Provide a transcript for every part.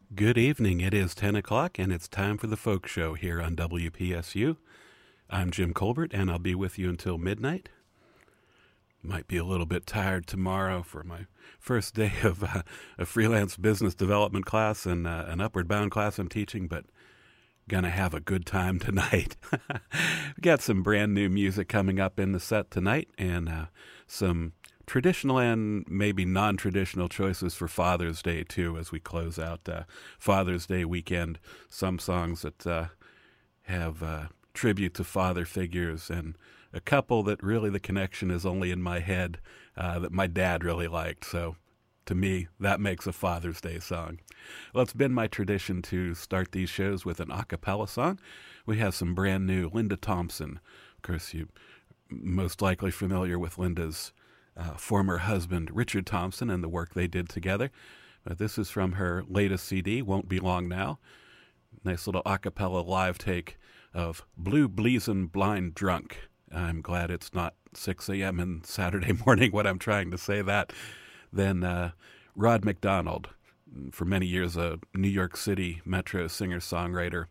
Good evening. It is 10 o'clock, and it's time for the Folk Show here on WPSU. I'm Jim Colbert, and I'll be with you until midnight. Might be a little bit tired tomorrow for my first day of a freelance business development class and an Upward Bound class I'm teaching, but gonna have a good time tonight. We got some brand new music coming up in the set tonight, and some traditional and maybe non-traditional choices for Father's Day, too, as we close out Father's Day weekend. Some songs that have tribute to father figures, and a couple that really the connection is only in my head that my dad really liked. So to me, that makes a Father's Day song. Well, it's been my tradition to start these shows with an a cappella song. We have some brand new Linda Thompson. Of course, you're most likely familiar with Linda's former husband, Richard Thompson, and the work they did together. This is from her latest CD, Won't Be Long Now. Nice little a cappella live take of Blue Bleezin' Blind Drunk. I'm glad it's not 6 a.m. on Saturday morning when I'm trying to say that. Then Rod McDonald, for many years a New York City Metro singer-songwriter,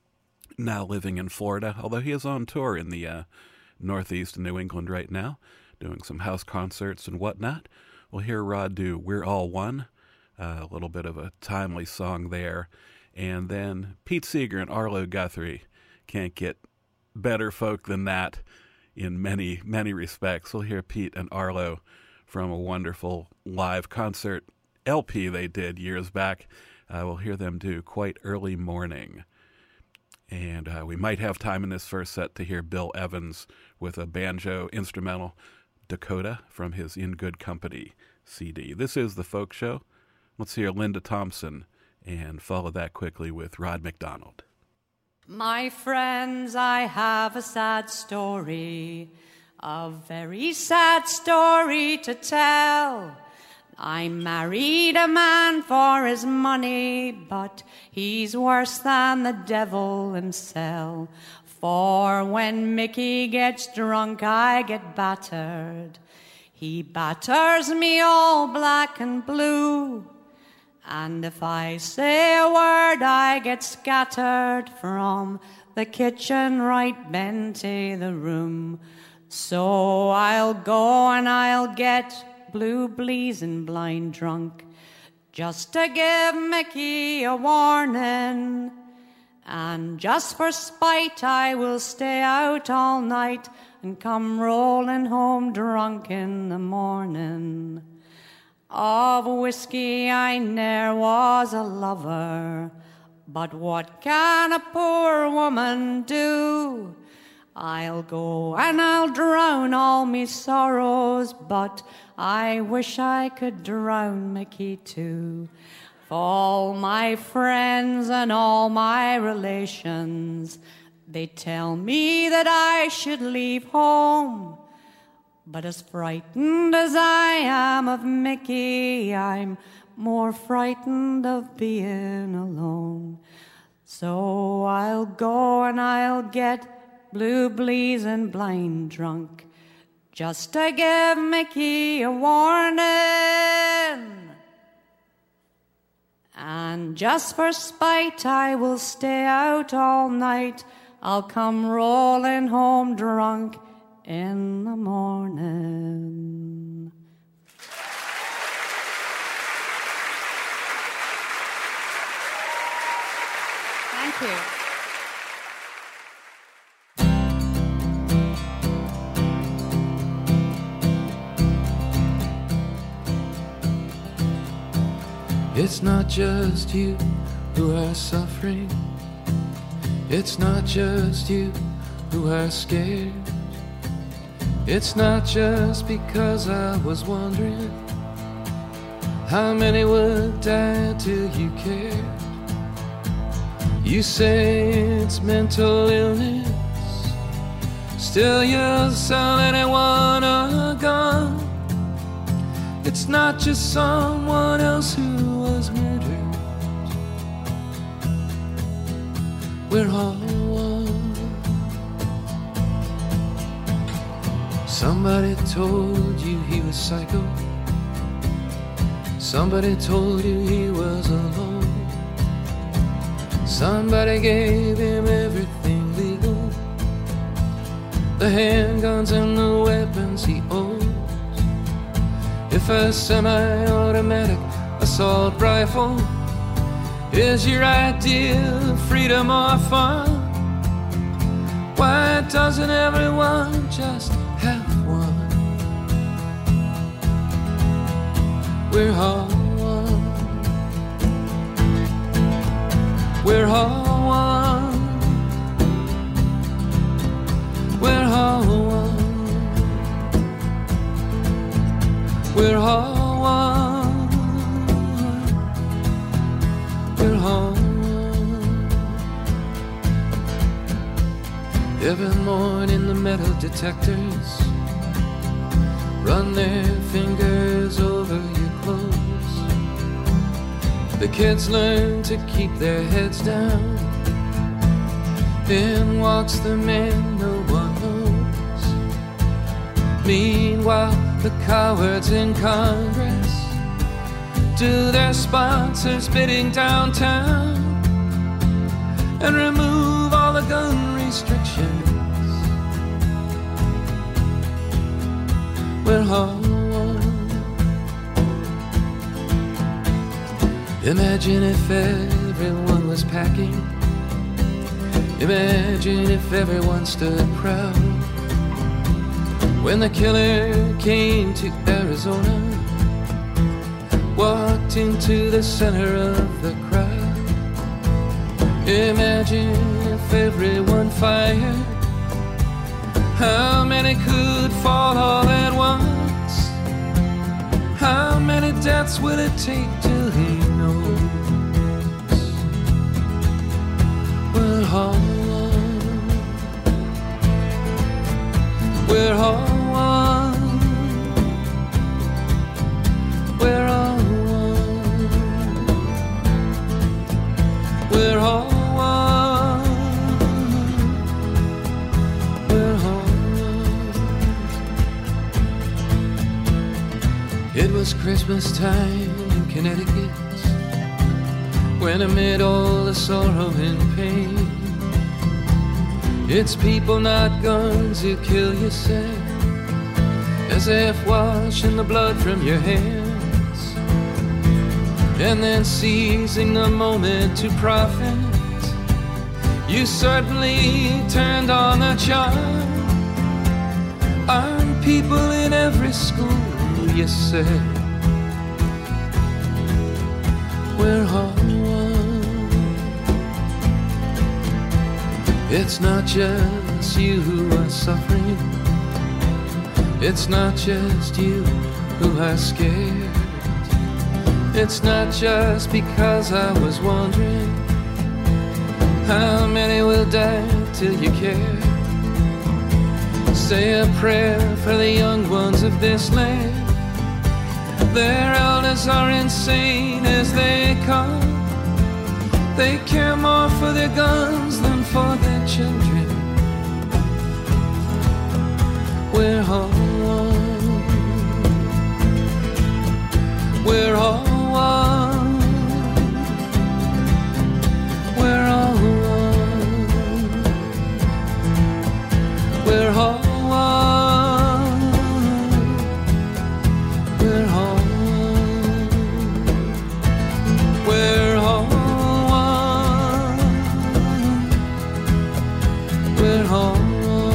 now living in Florida, although he is on tour in the Northeast and New England right now, doing some house concerts and whatnot. We'll hear Rod do We're All One, a little bit of a timely song there. And then Pete Seeger and Arlo Guthrie. Can't get better folk than that in many, many respects. We'll hear Pete and Arlo from a wonderful live concert LP they did years back. We'll hear them do Quite Early Morning. And we might have time in this first set to hear Bill Evans with a banjo instrumental, Dakota, from his In Good Company CD. This is the Folk Show. Let's hear Linda Thompson and follow that quickly with Rod McDonald. My friends, I have a sad story, a very sad story to tell. I married a man for his money, but he's worse than the devil himself. For when Mickey gets drunk, I get battered. He batters me all black and blue. And if I say a word, I get scattered from the kitchen right into the room. So I'll go and I'll get blue bleezin' blind drunk, just to give Mickey a warning. And just for spite, I will stay out all night and come rolling home drunk in the morning. Of whiskey I ne'er was a lover, but what can a poor woman do? I'll go and I'll drown all me sorrows, but I wish I could drown Mickey too. For all my friends and all my relations, they tell me that I should leave home. But as frightened as I am of Mickey, I'm more frightened of being alone. So I'll go and I'll get blue bleezin' blind drunk, just to give Mickey a warning. And just for spite, I will stay out all night. I'll come rolling home drunk in the morning. Thank you. It's not just you who are suffering. It's not just you who are scared. It's not just because I was wondering how many would die till you cared. You say it's mental illness, still you'll sell anyone a gun. It's not just someone else who was murdered. We're all one. Somebody told you he was psycho. Somebody told you he was alone. Somebody gave him everything legal, the handguns and the weapons he owns. If a semi-automatic assault rifle is your idea of freedom or fun, why doesn't everyone just have one? We're all one. We're all one. We're all one. We're all one. We're all one. Every morning the metal detectors run their fingers over your clothes. The kids learn to keep their heads down. In walks the man no one knows. Meanwhile, the cowards in Congress do their sponsors' bidding downtown and remove all the gun restrictions. We're all one. Imagine if everyone was packing. Imagine if everyone stood proud when the killer came to Arizona, walked into the center of the crowd. Imagine if everyone fired, how many could fall all at once? How many deaths will it take till he knows? We're all one. We're all one. We're all one. We're all one. We're all one. It was Christmas time in Connecticut, when amid all the sorrow and pain, it's people not guns who kill you, said, as if washing the blood from your hands and then seizing the moment to profit. You certainly turned on the charm. Armed people in every school, you said. We're all one. It's not just you who are suffering. It's not just you who are scared. It's not just because I was wondering how many will die till you care. Say a prayer for the young ones of this land. Their elders are insane as they come. They care more for their guns than for their children. We're all one. We're all one. We're all one. We're all one. We're all one. We're all one. We're all one.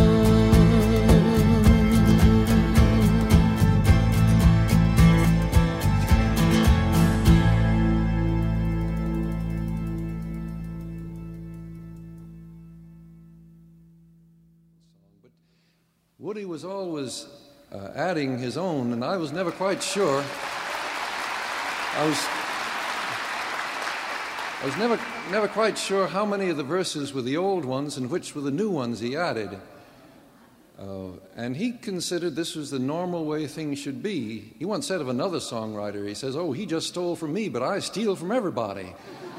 Woody was always adding his own, and I was never quite sure. I was never quite sure how many of the verses were the old ones and which were the new ones he added. And he considered this was the normal way things should be. He once said of another songwriter, he says, "Oh, he just stole from me, but I steal from everybody."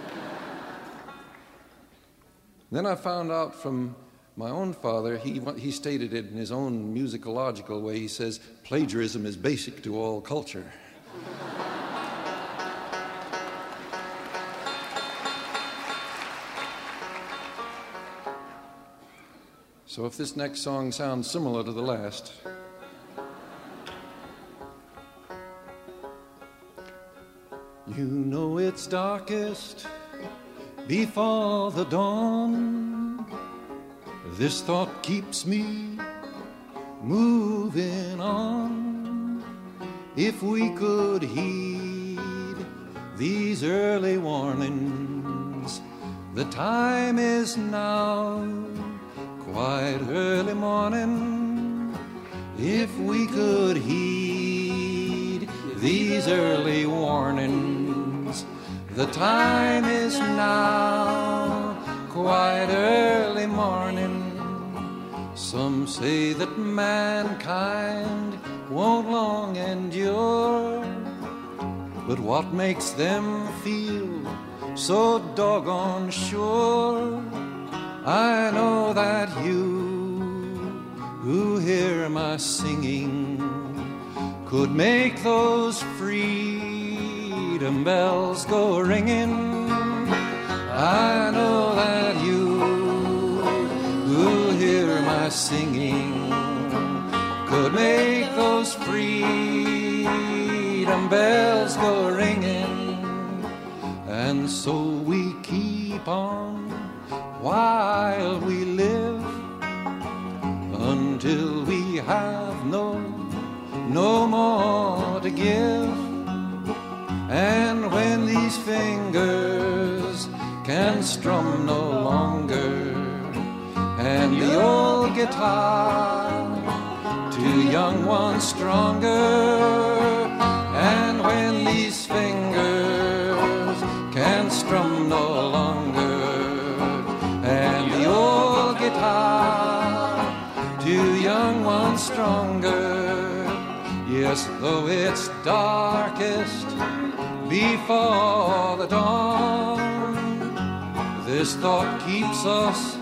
Then I found out from my own father, he stated it in his own musicological way. He says, plagiarism is basic to all culture. So if this next song sounds similar to the last, you know it's darkest before the dawn. This thought keeps me moving on. If we could heed these early warnings, the time is now, quite early morning. If we could heed these early warnings, the time is now, quite early morning. Some say that mankind won't long endure, but what makes them feel so doggone sure? I know that you who hear my singing could make those freedom bells go ringing. I know that you who hear my singing could make those freedom bells go ringing. And so we keep on while we live, until we have no more to give. And when these fingers can strum no longer, and the old guitar to young ones stronger, and when these fingers can strum no longer, and the old guitar to young ones stronger, yes, though it's darkest before the dawn, this thought keeps us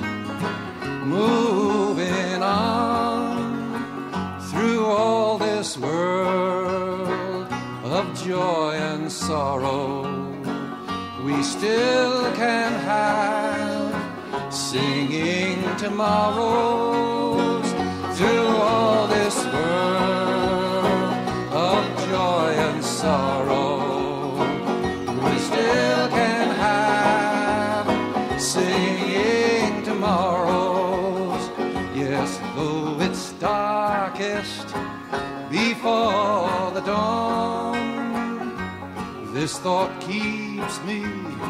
moving on through all this world of joy and sorrow. We still can have singing tomorrows through all this world of joy and sorrow. We still can have singing tomorrows. Yes, though it's darkest before the dawn, this thought keeps me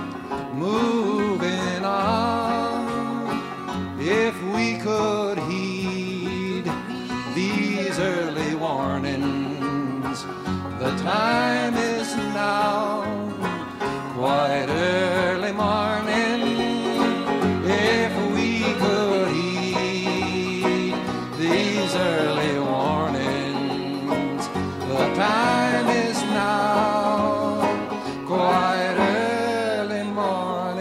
moving on. If we could heed these early warnings, the time is now, quite early morning. If we could heed these early warnings, the time is now, quite early morning.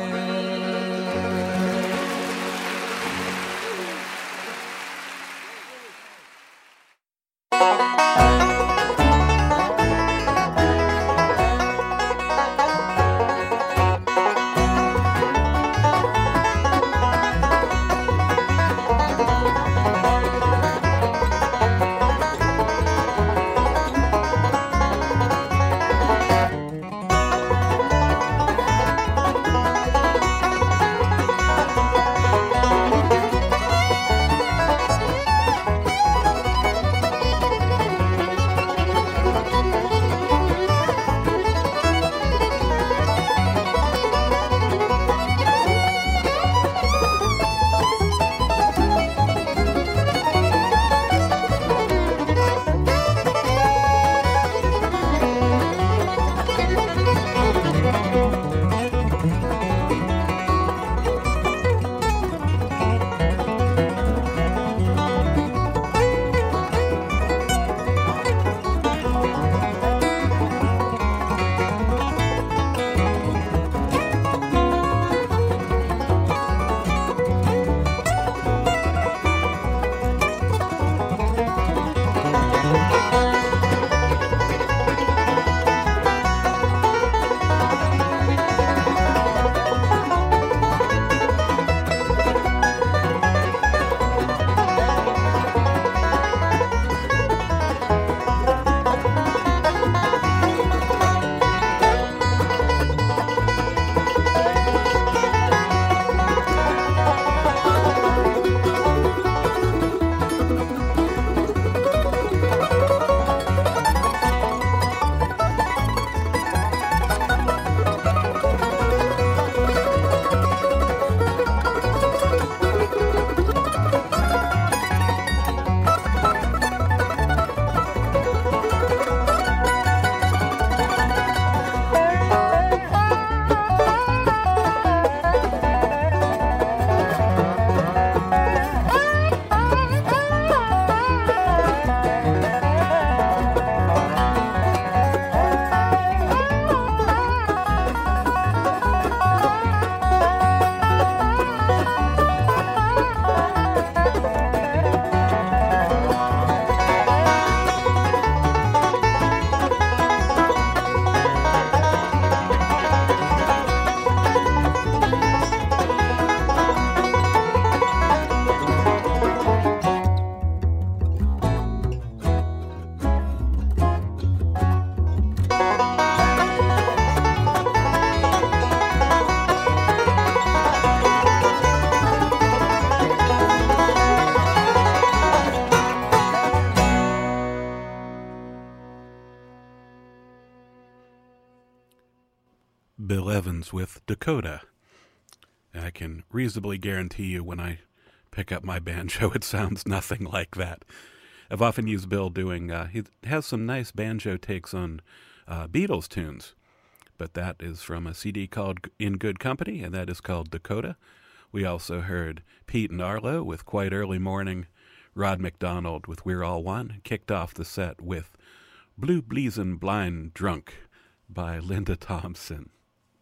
Evans with Dakota. And I can reasonably guarantee you when I pick up my banjo, it sounds nothing like that. I've often used Bill doing, he has some nice banjo takes on Beatles tunes, but that is from a CD called In Good Company, and that is called Dakota. We also heard Pete and Arlo with Quite Early Morning, Rod McDonald with We're All One, kicked off the set with Blue Bleezin' Blind Drunk by Linda Thompson.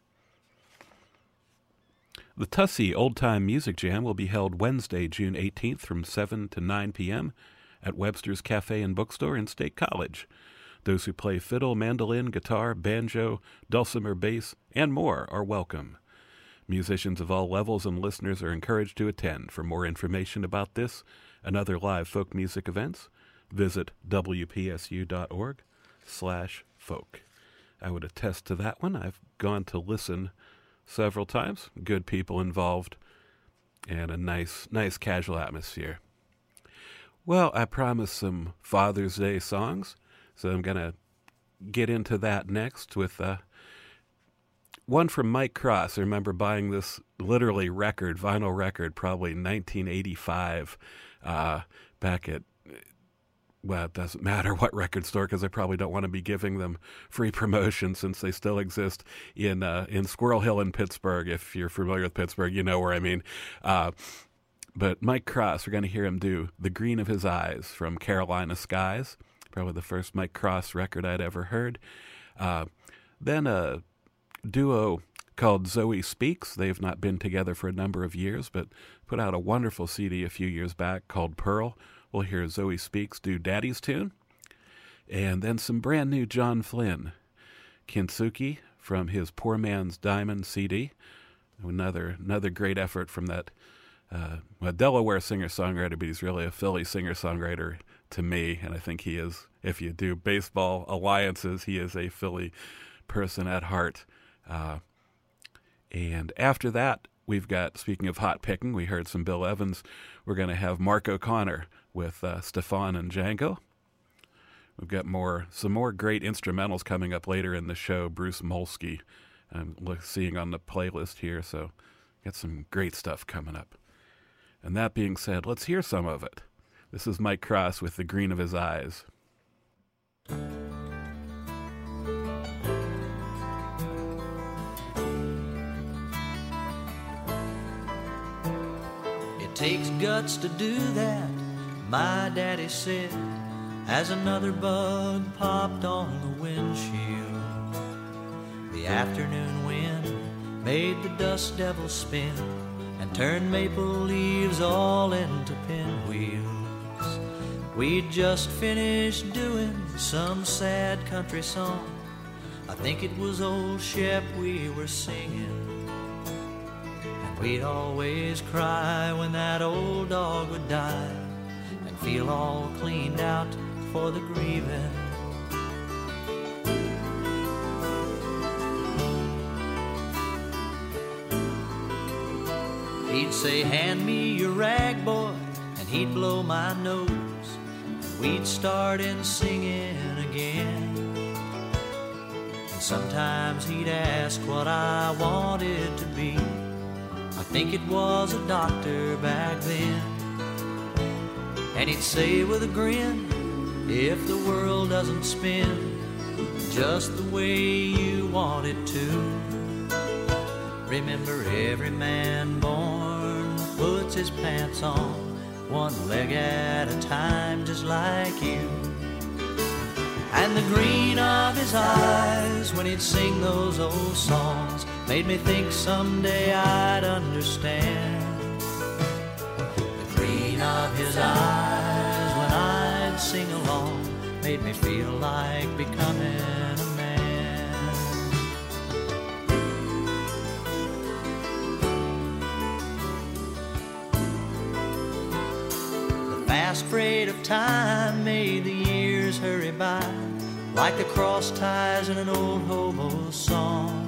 The Tussey Old Time Music Jam will be held Wednesday, June 18th from 7 to 9 p.m. at Webster's Cafe and Bookstore in State College. Those who play fiddle, mandolin, guitar, banjo, dulcimer bass, and more are welcome. Musicians of all levels and listeners are encouraged to attend. For more information about this and other live folk music events, visit wpsu.org/folk. I would attest to that one. I've gone to listen several times. Good people involved and a nice casual atmosphere. Well, I promised some Father's Day songs, so I'm going to get into that next with one from Mike Cross. I remember buying this literally vinyl record, probably 1985, back at, well, it doesn't matter what record store because I probably don't want to be giving them free promotion since they still exist in Squirrel Hill in Pittsburgh. If you're familiar with Pittsburgh, you know where I mean. But Mike Cross, we're going to hear him do The Green of His Eyes from Carolina Skies, probably the first Mike Cross record I'd ever heard. Then a duo called Zoe Speaks. They've not been together for a number of years, but put out a wonderful CD a few years back called Pearl. We'll hear Zoe Speaks do Daddy's Tune. And then some brand new John Flynn. Kintsugi from his Poor Man's Diamond CD. Another great effort from that Delaware singer-songwriter, but he's really a Philly singer-songwriter to me. And I think he is, if you do baseball alliances, he is a Philly person at heart. And after that, we've got, speaking of hot picking, we heard some Bill Evans. We're going to have Mark O'Connor with Stefan and Django. We've got some more great instrumentals coming up later in the show. Bruce Molsky, I'm seeing on the playlist here, so got some great stuff coming up. And that being said, let's hear some of it. This is Mike Cross with The Green of His Eyes. It takes guts to do that, my daddy said, as another bug popped on the windshield. The afternoon wind made the dust devil spin and turned maple leaves all into pinwheels. We'd just finished doing some sad country song. I think it was Old Shep we were singing. And we'd always cry when that old dog would die and feel all cleaned out for the grieving. He'd say, hand me your rag, boy, and he'd blow my nose, and we'd start in singing again. And sometimes he'd ask what I wanted to be. I think it was a doctor back then. And he'd say with a grin, if the world doesn't spin just the way you want it to, remember every man born puts his pants on one leg at a time, just like you. And the green of his eyes when he'd sing those old songs made me think someday I'd understand. The green of his eyes when I'd sing along made me feel like becoming a man. The fast freight of time made the years hurry by like the cross ties in an old hobo song.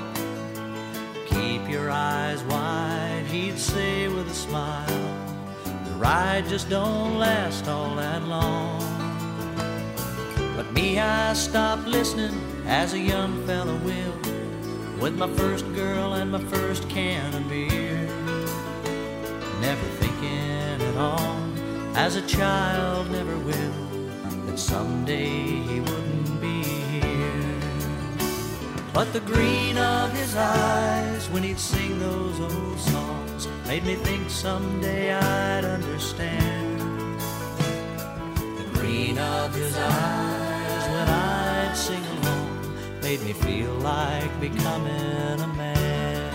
Keep your eyes wide, he'd say with a smile. The ride just don't last all that long. But me, I stopped listening as a young fella will. with my first girl and my first can of beer. Never thinking at all, as a child never will, that someday he wouldn't be here. But the green of his eyes when he'd sing those old songs made me think someday I'd understand. The green of his eyes when I'd sing along made me feel like becoming a man.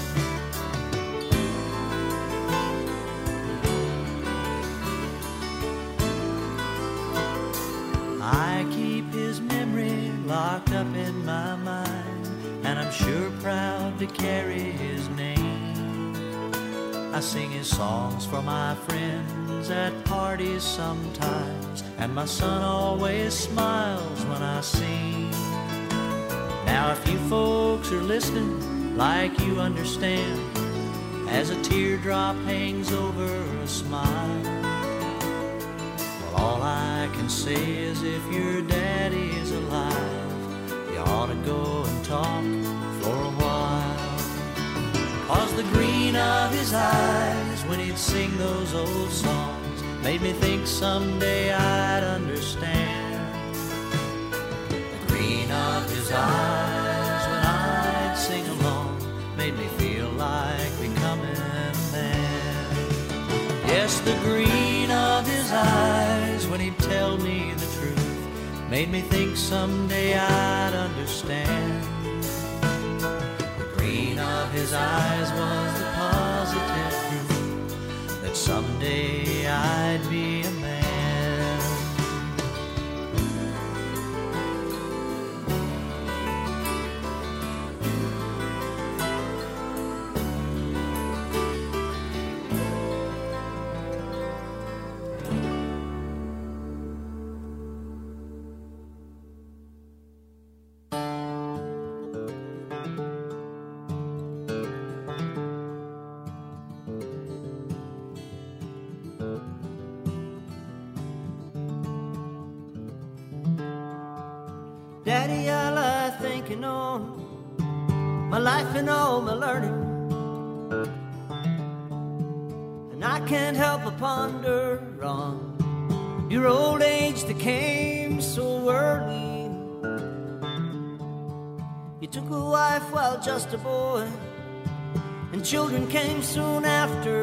I keep his memory locked up in my mind, and I'm sure proud to carry his name. I sing his songs for my friends at parties sometimes, and my son always smiles when I sing. Now if you folks are listening, like you understand, as a teardrop hangs over a smile, well, all I can say is if your daddy is alive, you ought to go and talk for a while. 'Cause the green of his eyes when he'd sing those old songs made me think someday I'd understand. The green of his eyes when I'd sing along made me feel like becoming a man. Yes, the green of his eyes when he'd tell me the truth made me think someday I'd understand. The green of his eyes was the positive proof that someday I'd be a man. Daddy, I lie thinking on my life and all my learning, and I can't help but ponder on your old age that came so early. You took a wife while just a boy, and children came soon after.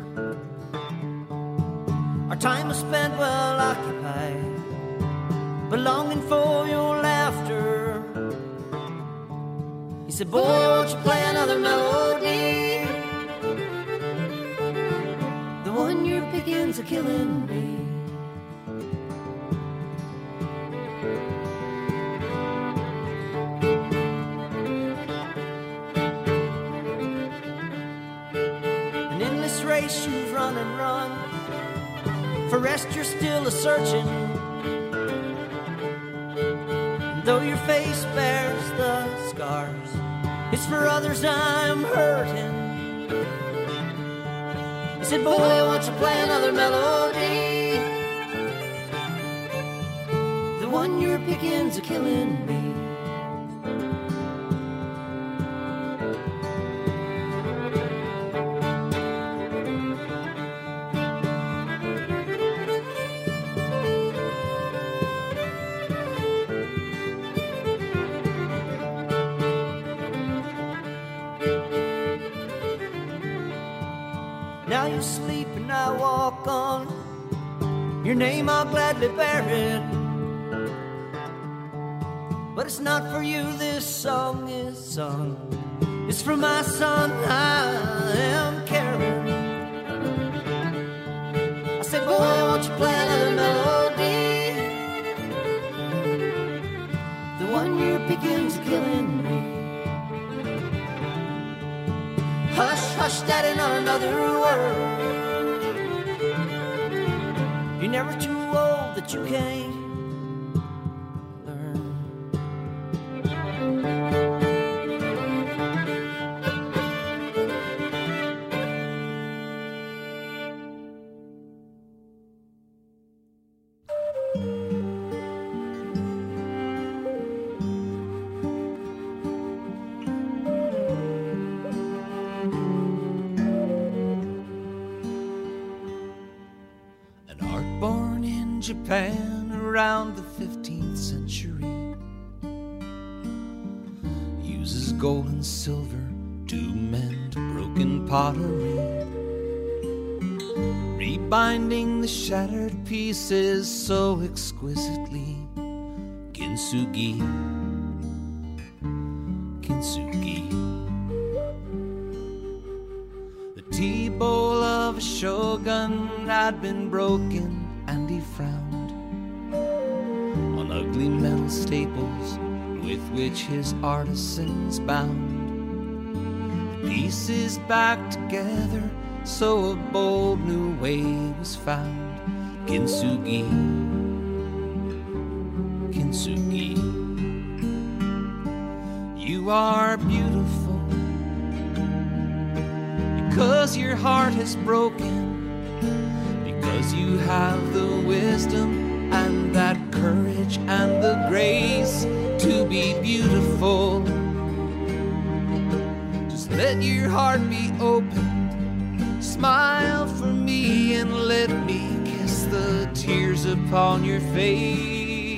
Our time was spent well occupied, but longing for your laughter. He said, boy, won't you play another melody? The one you're picking's a killing me. An endless race you've run and run, for rest you're still a-searching. Though your face bears the scars, it's for others I'm hurting. He said, boy, won't you play another melody? The one you're picking's a killing me. Now you sleep and I walk on, your name I'll gladly bear it. But it's not for you this song is sung, it's for my son I am carrying. I said, boy, won't you play another melody? The one you're picking's killing me. Hush, hush, daddy, not another word. You're never too old that you can't learn. Japan around the 15th century. Uses gold and silver to mend broken pottery, rebinding the shattered pieces so exquisitely. Kintsugi, kintsugi. The tea bowl of a shogun had been broken, and he frowned on ugly metal staples with which his artisans bound the pieces back together, so a bold new way was found. Kintsugi, kintsugi. You are beautiful because your heart is broken, because you have the wisdom and that courage and the grace to be beautiful. Just let your heart be opened, smile for me and let me kiss the tears upon your face.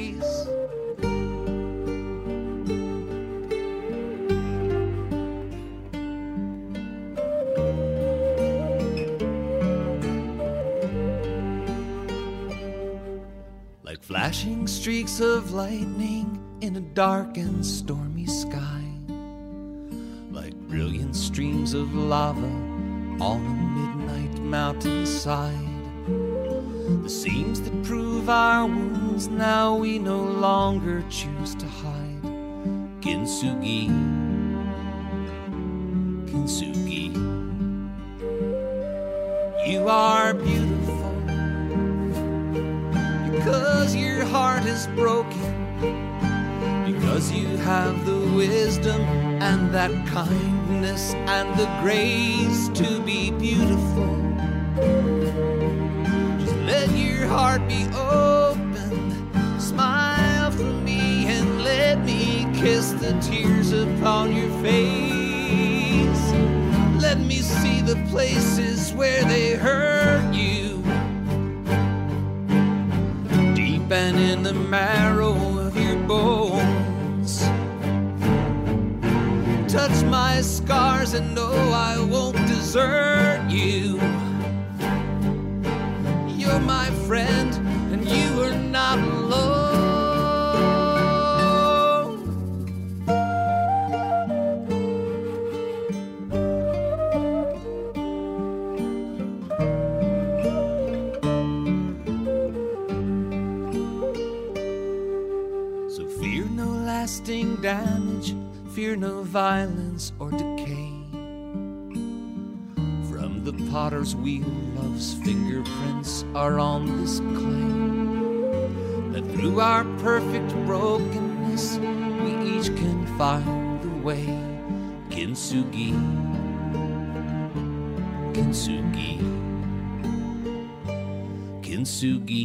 Like flashing streaks of lightning in a dark and stormy sky, like brilliant streams of lava on a midnight mountainside. The seams that prove our wounds now we no longer choose to hide. Kintsugi, kintsugi. You are beautiful because your heart is broken, because you have the wisdom and that kindness and the grace to be beautiful. Just let your heart be open, smile for me and let me kiss the tears upon your face. Let me see the places where they hurt you, deep and in the marrow of your bones. Touch my scars and know I won't desert you. You're my friend and you are not alone. So fear no lasting damage, fear no violence or decay. From the potter's wheel, love's fingerprints are on this clay. That through our perfect brokenness, we each can find the way. Kintsugi, kintsugi, kintsugi,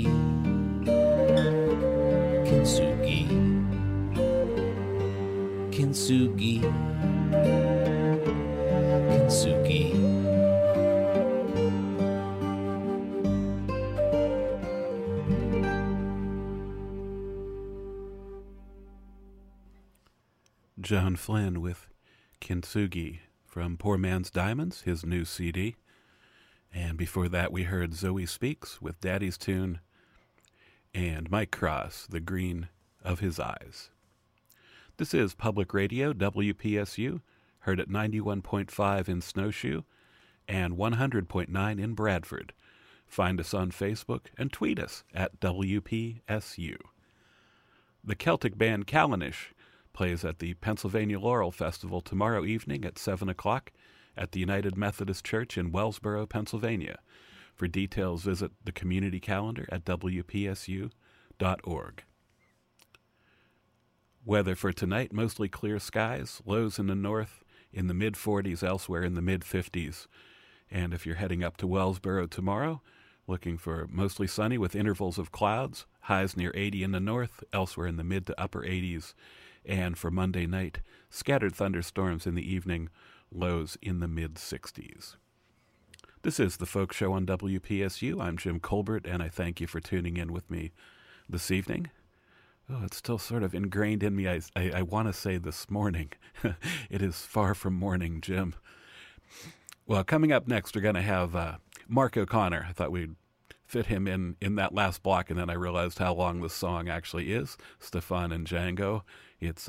kintsugi. Kintsugi, kintsugi. John Flynn with Kintsugi from Poor Man's Diamonds, his new CD. And before that we heard Zoe Speaks with Daddy's Tune and Mike Cross, The Green of His Eyes. This is Public Radio, WPSU, heard at 91.5 in Snowshoe and 100.9 in Bradford. Find us on Facebook and tweet us at WPSU. The Celtic band Callanish plays at the Pennsylvania Laurel Festival tomorrow evening at 7 o'clock at the United Methodist Church in Wellsboro, Pennsylvania. For details, visit the community calendar at WPSU.org. Weather for tonight, mostly clear skies, lows in the north in the mid-40s, elsewhere in the mid-50s. And if you're heading up to Wellsboro tomorrow, looking for mostly sunny with intervals of clouds, highs near 80 in the north, elsewhere in the mid to upper 80s. And for Monday night, scattered thunderstorms in the evening, lows in the mid-60s. This is the Folk Show on WPSU. I'm Jim Colbert, and I thank you for tuning in with me this evening. Oh, it's still sort of ingrained in me. I want to say this morning. It is far from morning, Jim. Well, coming up next, we're going to have Mark O'Connor. I thought we'd fit him in that last block, and then I realized how long the song actually is. Stefan and Django. It's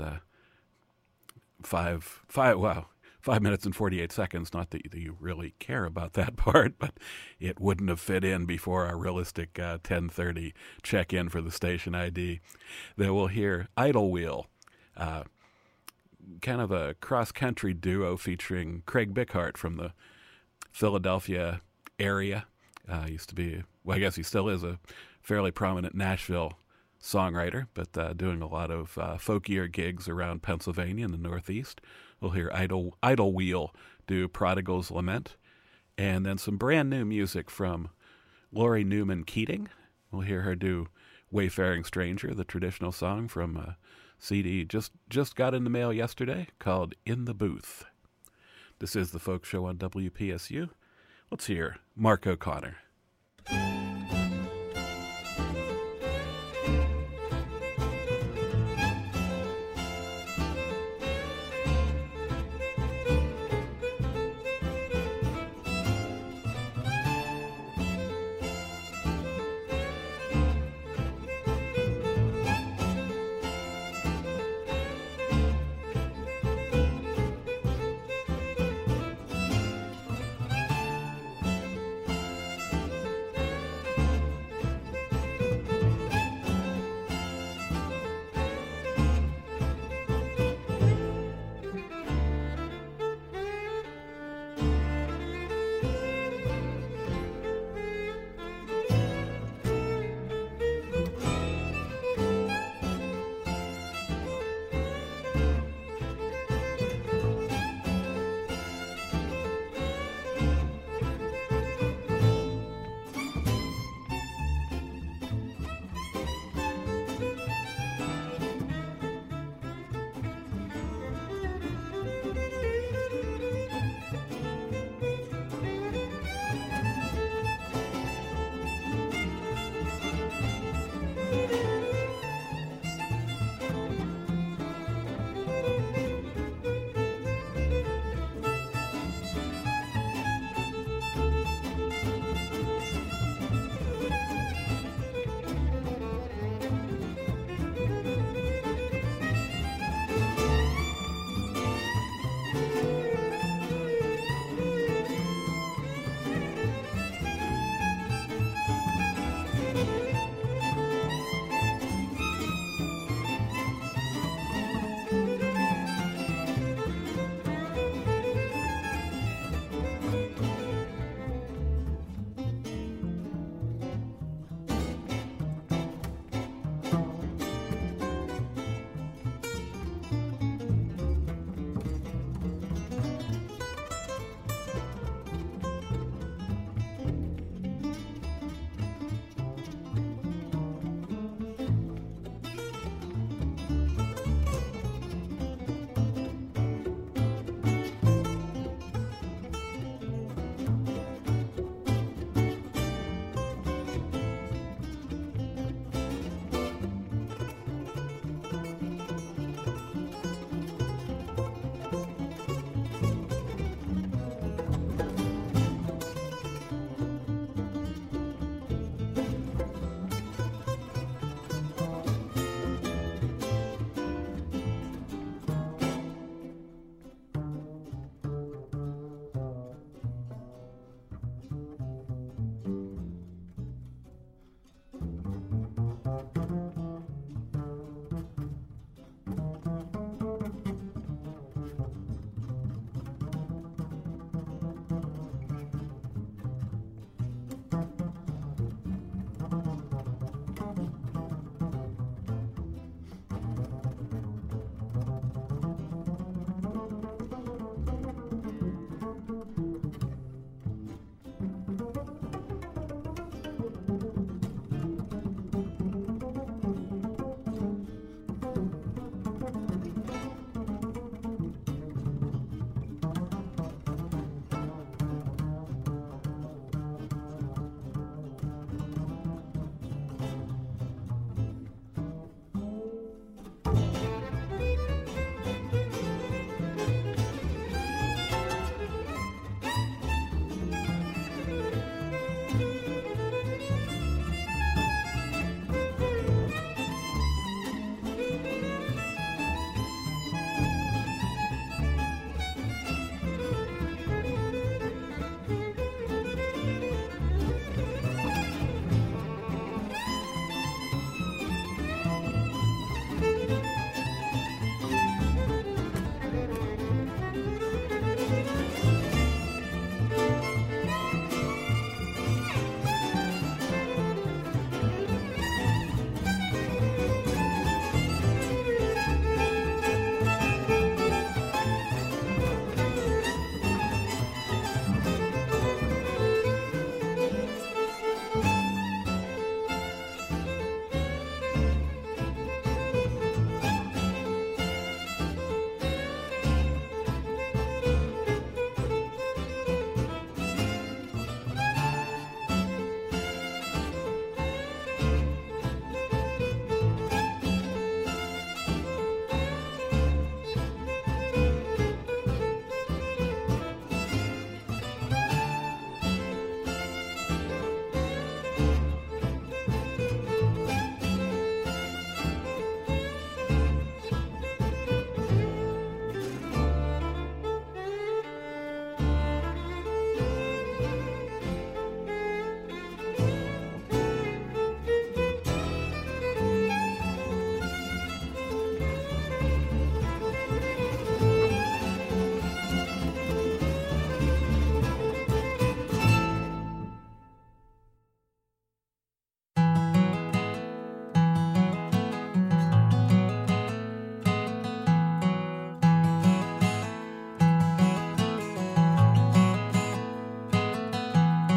5 minutes and 48 seconds. Not that you really care about that part, but it wouldn't have fit in before our realistic 10:30 check-in for the station ID. Then we'll hear Idle Wheel, kind of a cross-country duo featuring Craig Bickhart from the Philadelphia area. Used to be, well, I guess he still is a fairly prominent Nashville songwriter, but doing a lot of folkier gigs around Pennsylvania in the Northeast. We'll hear Idle Wheel do Prodigal's Lament, and then some brand new music from Lori Newman Keating. We'll hear her do Wayfaring Stranger, the traditional song from a CD just got in the mail yesterday called In the Booth. This is the Folk Show on WPSU. Let's hear Mark O'Connor.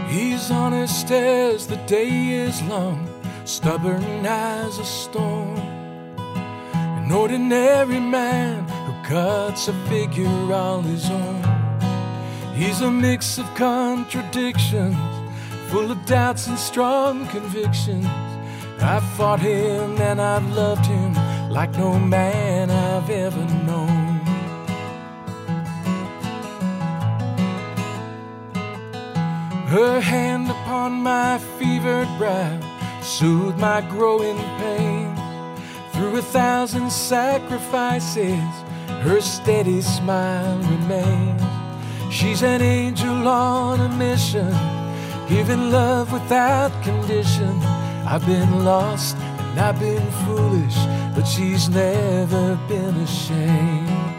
He's honest as the day is long, stubborn as a storm, an ordinary man who cuts a figure all his own. He's a mix of contradictions, full of doubts and strong convictions. I've fought him and I've loved him like no man I've ever known. Her hand upon my fevered brow soothed my growing pains. Through 1,000 sacrifices, her steady smile remains. She's an angel on a mission, giving love without condition. I've been lost and I've been foolish, but she's never been ashamed.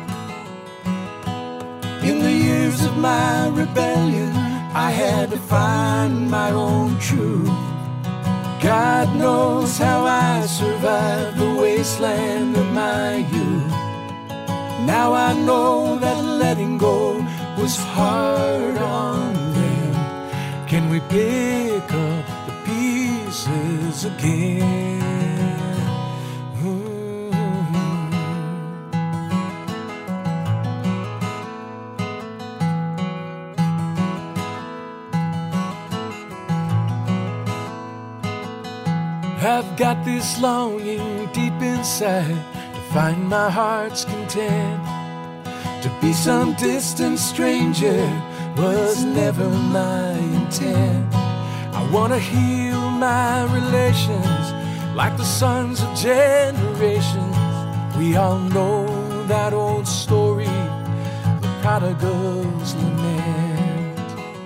In the years of my rebellion, I had to find my own truth. God knows how I survived the wasteland of my youth. Now I know that letting go was hard on them. Can we pick up the pieces again? I've got this longing deep inside to find my heart's content. To be some distant stranger was never my intent. I want to heal my relations like the sons of generations. We all know that old story, the prodigal's lament.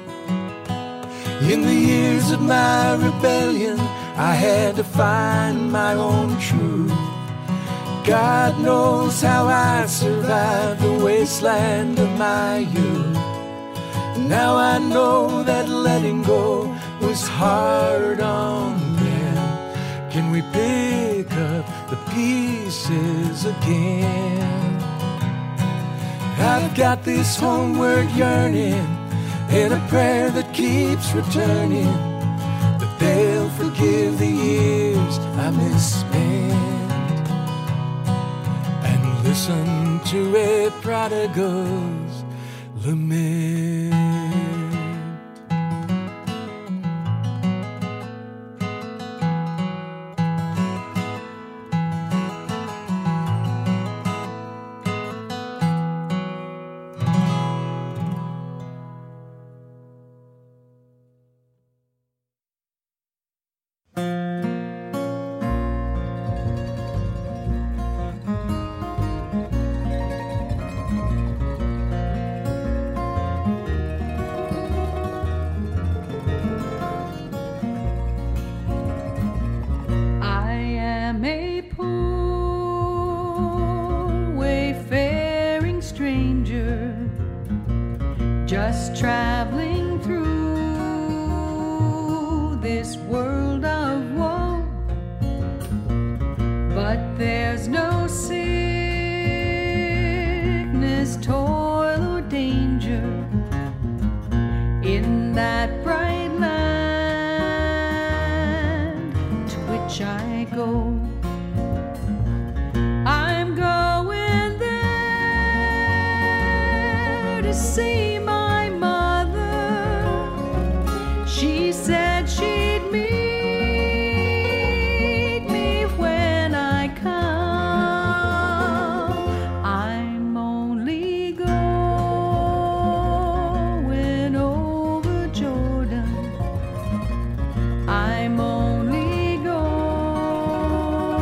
In the years of my rebellion, I had to find my own truth. God knows how I survived the wasteland of my youth. Now I know that letting go was hard on them. Can we pick up the pieces again? I've got this homeward yearning and a prayer that keeps returning, that they'll forgive the years I misspent and listen to a prodigal's lament. Just traveling through this world of woe, but there's no sickness, toil, or danger in that bright land to which I go. I'm going there to see my mother. She said she'd meet me when I come. I'm only going over Jordan. I'm only going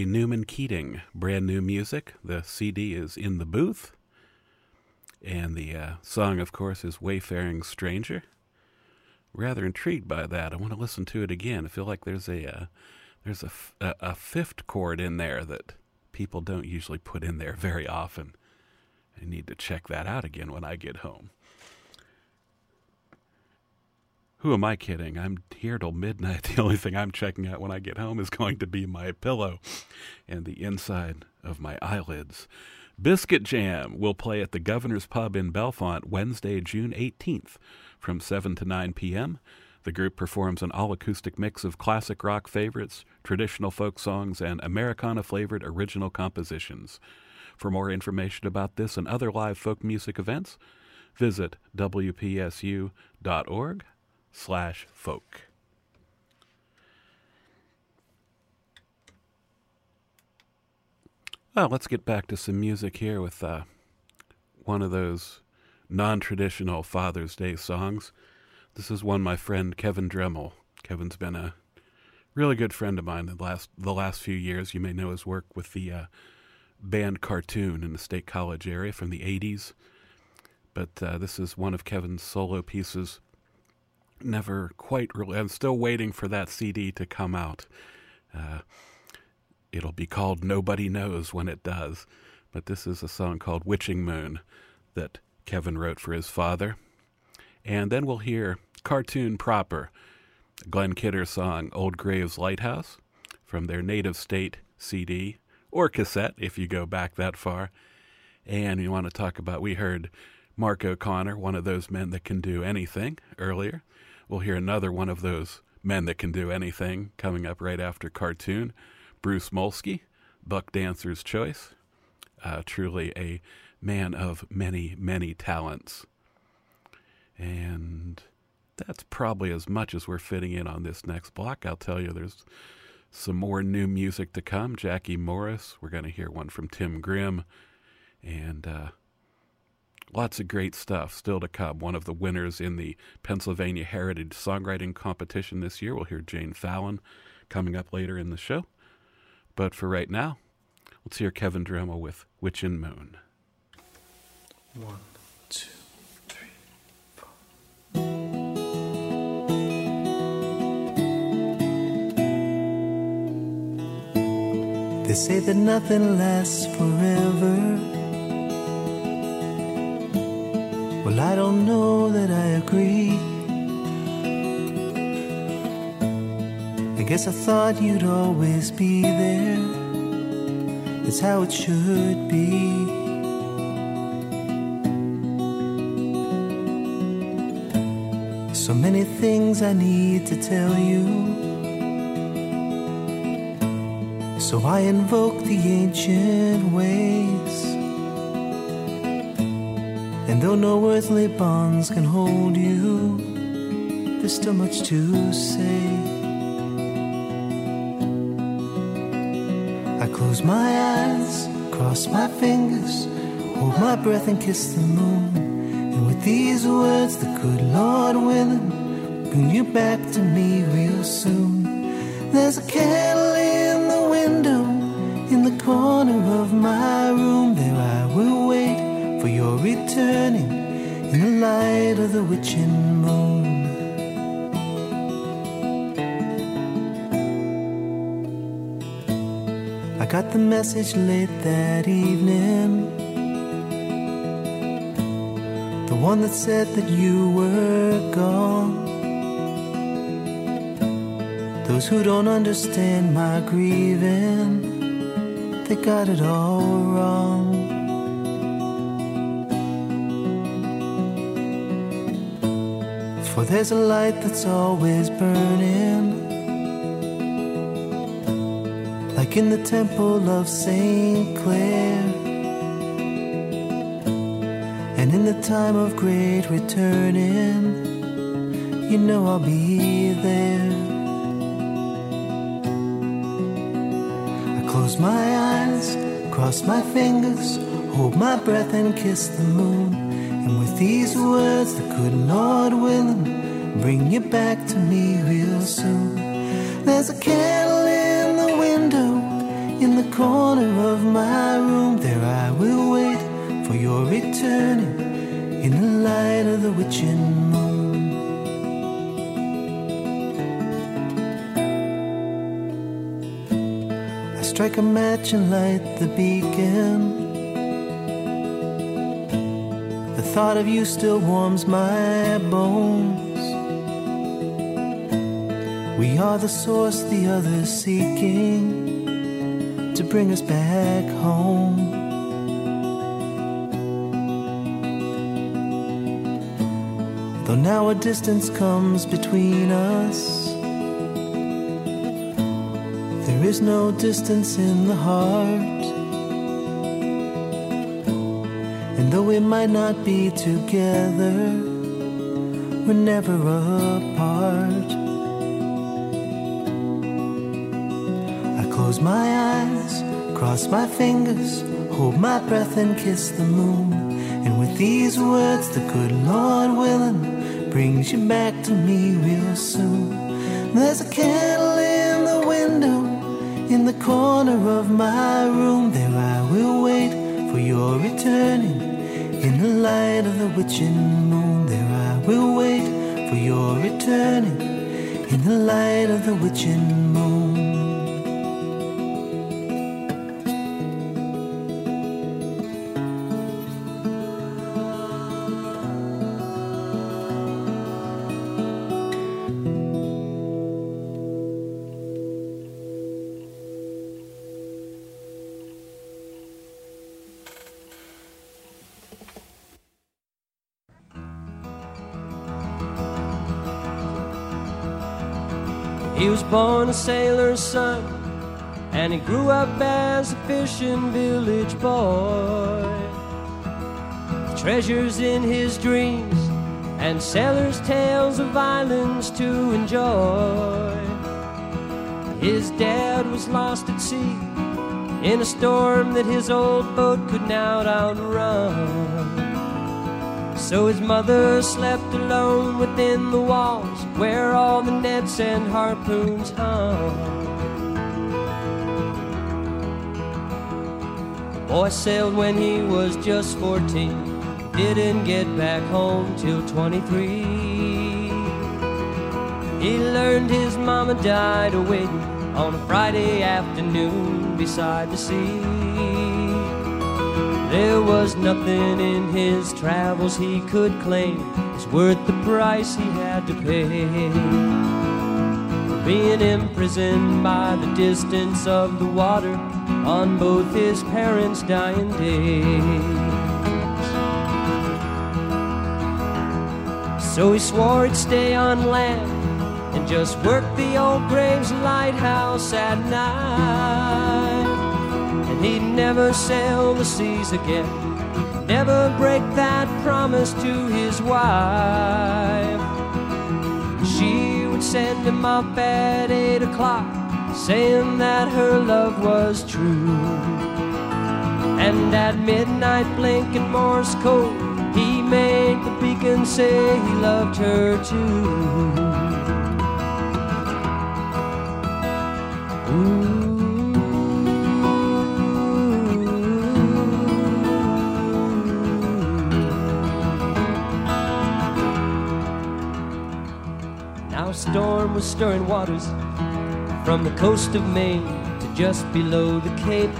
Newman Keating, brand new music. The CD is In the Booth. And the song, of course, is Wayfaring Stranger. Rather intrigued by that. I want to listen to it again. I feel like there's a fifth chord in there that people don't usually put in there very often. I need to check that out again when I get home. Who am I kidding? I'm here till midnight. The only thing I'm checking out when I get home is going to be my pillow and the inside of my eyelids. Biscuit Jam will play at the Governor's Pub in Bellefonte Wednesday, June 18th from 7 to 9 p.m. The group performs an all-acoustic mix of classic rock favorites, traditional folk songs, and Americana-flavored original compositions. For more information about this and other live folk music events, visit wpsu.org/folk. Well, let's get back to some music here with one of those non-traditional Father's Day songs. This is one my friend Kevin Dremmel. Kevin's been a really good friend of mine the last few years. You may know his work with the band Cartoon in the State College area from the 80s. But this is one of Kevin's solo pieces. Never quite really. I'm still waiting for that CD to come out. It'll be called Nobody Knows when it does. But this is a song called Witching Moon that Kevin wrote for his father. And then we'll hear Cartoon proper, Glenn Kidder song Old Graves Lighthouse from their Native State CD, or cassette if you go back that far. And you want to talk about, we heard Mark O'Connor, one of those men that can do anything, earlier. We'll hear another one of those men that can do anything coming up right after Cartoon, Bruce Molsky, Buck Dancer's Choice. Truly a man of many, many talents. And that's probably as much as we're fitting in on this next block. I'll tell you there's some more new music to come. Jackie Morris, we're going to hear one from Tim Grimm, and lots of great stuff still to come. One of the winners in the Pennsylvania Heritage Songwriting Competition this year. We'll hear Jane Fallon coming up later in the show. But for right now, let's hear Kevin Dremmel with Witchin' Moon. 1, 2, 3, 4. They say that nothing lasts forever. Well, I don't know that I agree. I guess I thought you'd always be there. It's how it should be. So many things I need to tell you. So I invoke the ancient ways. And though no earthly bonds can hold you, there's still much to say. I close my eyes, cross my fingers, hold my breath and kiss the moon. And with these words, the good Lord willing, bring you back to me real soon. There's a candle in the window, in the corner of my room. There I will wait for your returning, in the light of the witching moon. I got the message late that evening, the one that said that you were gone. Those who don't understand my grieving, they got it all wrong. For there's a light that's always burning, like in the temple of St. Clair. And in the time of great returning, you know I'll be there. I close my eyes, cross my fingers, hold my breath and kiss the moon. And with these words, the good Lord willing, bring you back to me real soon. There's a candle in the window, in the corner of my room. There I will wait for your returning in the light of the witching moon. I strike a match and light the beacon. The thought of you still warms my bones. We are the source the others seeking to bring us back home. Though now a distance comes between us, there is no distance in the heart. And though we might not be together, we're never apart. Close my eyes, cross my fingers, hold my breath and kiss the moon. And with these words, the good Lord willing, brings you back to me real soon. There's a candle in the window, in the corner of my room. There I will wait for your returning in the light of the witching moon. There I will wait for your returning in the light of the witching moon. He was born a sailor's son, and he grew up as a fishing village boy. Treasures in his dreams, and sailors' tales of islands to enjoy. His dad was lost at sea in a storm that his old boat could not outrun. So his mother slept alone within the walls where all the nets and harpoons hung. The boy sailed when he was just 14, didn't get back home till 23. He learned his mama died a-waiting on a Friday afternoon beside the sea. There was nothing in his travels he could claim was worth the price he had to pay. Being imprisoned by the distance of the water on both his parents' dying days. So he swore he'd stay on land and just work the old Graves lighthouse at night. And he'd never sail the seas again, never break that promise to his wife. She would send him up at 8 o'clock, saying that her love was true. And at midnight, blinking Morse code, he made the beacon say he loved her too. Ooh. Now a storm was stirring waters from the coast of Maine to just below the Cape.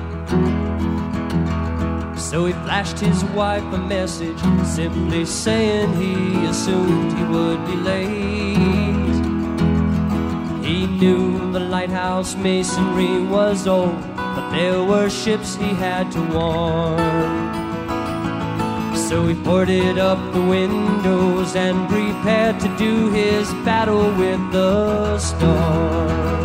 So he flashed his wife a message, simply saying he assumed he would be late. He knew the lighthouse masonry was old, but there were ships he had to warn. So he boarded up the windows and prepared to do his battle with the storm.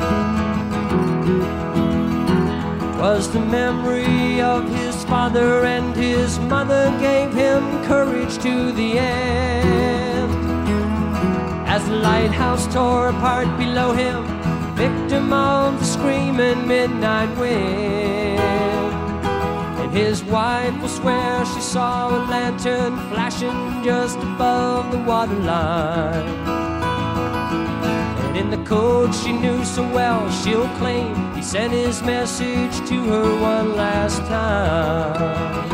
'Twas the memory of his father and his mother gave him courage to the end. As the lighthouse tore apart below him, victim of the screaming midnight wind. And his wife will swear she saw a lantern flashing just above the waterline. And in the code she knew so well, she'll claim he sent his message to her one last time.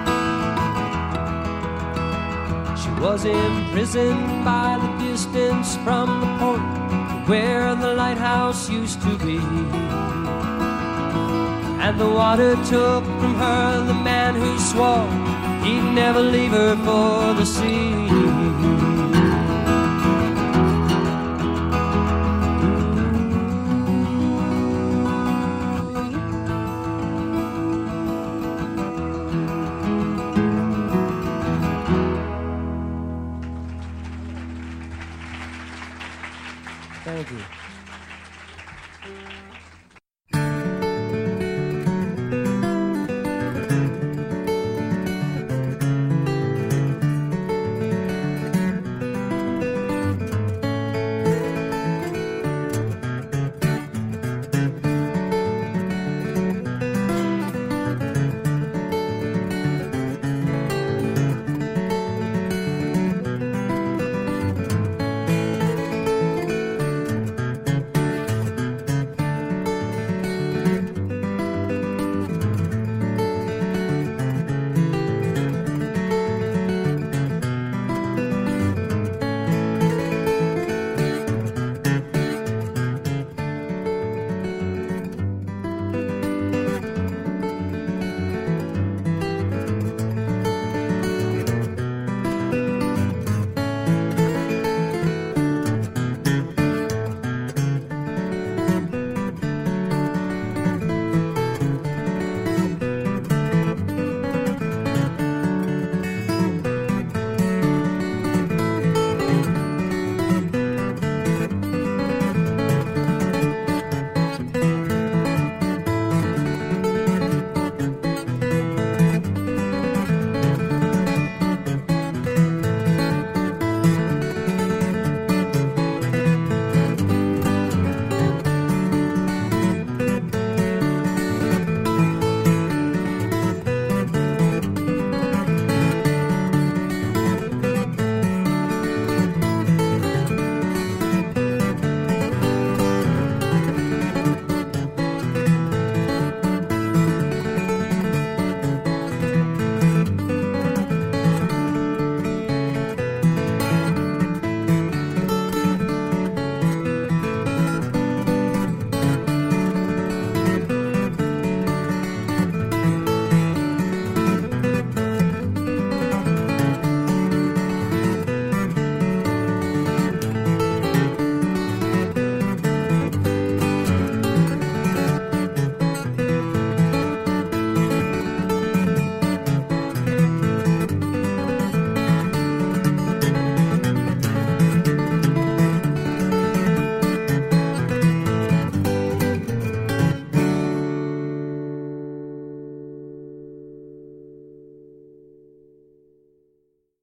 She was imprisoned by the distance from the port where the lighthouse used to be, and the water took from her the man who swore he'd never leave her for the sea.